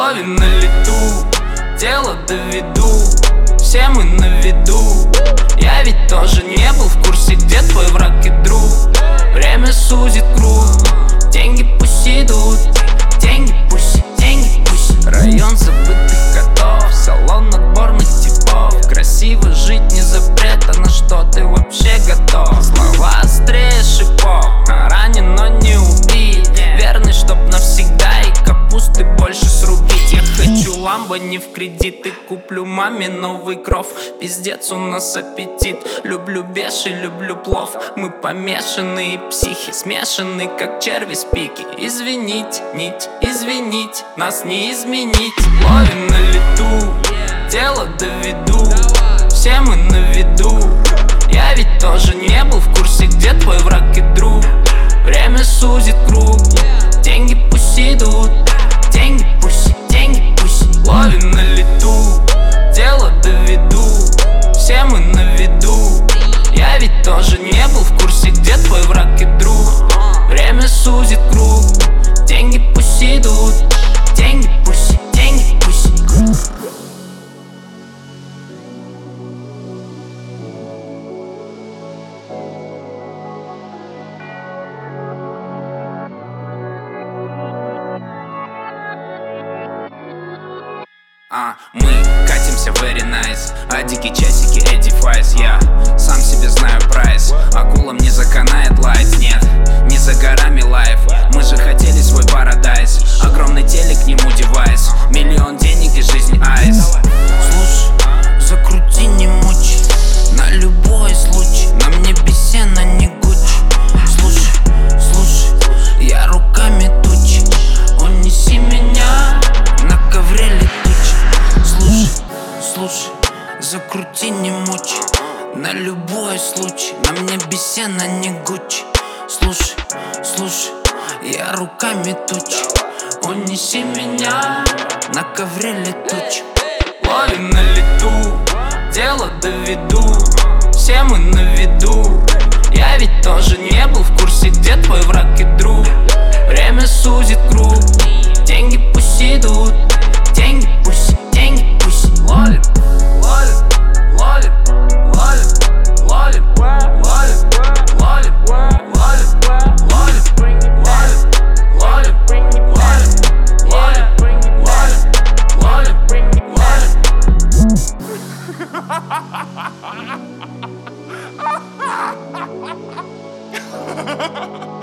Ловим на лету, дело доведу, все мы на виду. Я ведь тоже не был в курсе, где твой враг и друг. Время сузит круг, деньги пусть идут, деньги пусть, деньги пусть. Район забытых котов, салон отборных типов. Красиво жить не запрет, а на что ты вообще готов? Слова острее шипов, ранен, но не убит. Верный, чтоб навсегда, и капусты больше срубить. Я хочу ламбо не в кредит, и куплю маме новый кров. Пиздец, у нас аппетит. Люблю беши, люблю плов. Мы помешанные психи, смешанные, как черви с пики. Извинить, нить, извинить, нас не изменить. Ловим на лету, дело доведу, все мы на виду. Я ведь тоже не был в курсе, где твой враг и друг. Время сузит круг, деньги пусть идут, деньги пусть, деньги пусть. Ловим на лету, дело доведу, все мы на виду. Я ведь тоже не был в курсе, где твой враг и друг. Время сузит круг, деньги пусть идут, деньги пусть, деньги пусть. Мы катимся very nice, а дикие часики Эдди Файс. Я сам себе знаю прайс, акулам не заканает лайт. Нет, не за горами лайф, мы же хотели свой парадайз. Огромный телек, к нему девайс, миллион денег и жизнь айс. Слушай, закрути, не мучи, на любой случай. На мне бесена, не Гуччи. Слушай, слушай, я руками тучи, унеси меня на ковре летучий. Слушай, закрути, не мучи, на любой случай. На мне бесена, не Гуччи. Слушай, слушай, я руками тучи, унеси меня на ковре летучем. Ловим на лету, дело доведу, все мы на виду. Я ведь тоже не был в курсе, где твой враг и друг. Время сузит круг, деньги пусть идут, деньги пусть, деньги пусть. Ловим, ловим, ловим, ловим, ловим, ловим, ловим, ловим, ловим, ловим, ловим, ловим, ловим, ловим.